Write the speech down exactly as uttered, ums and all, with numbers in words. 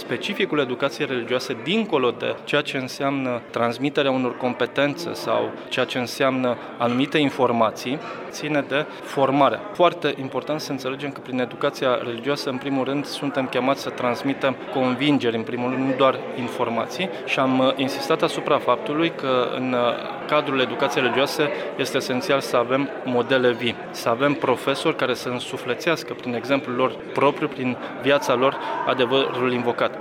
specificul educației religioase, dincolo de ceea ce înseamnă transmiterea unor competențe sau ceea ce înseamnă anumite informații, ține de formare. Foarte important să înțelegem că prin educația religioasă, în primul rând, suntem chemați să transmitem convingeri, în primul rând, nu doar informații, și am insistat asupra faptului că în cadrul educației religioase este esențial să avem modele vii, să avem profesori care să însuflețească prin exemplul lor propriu, prin viața lor, adevărul invocat.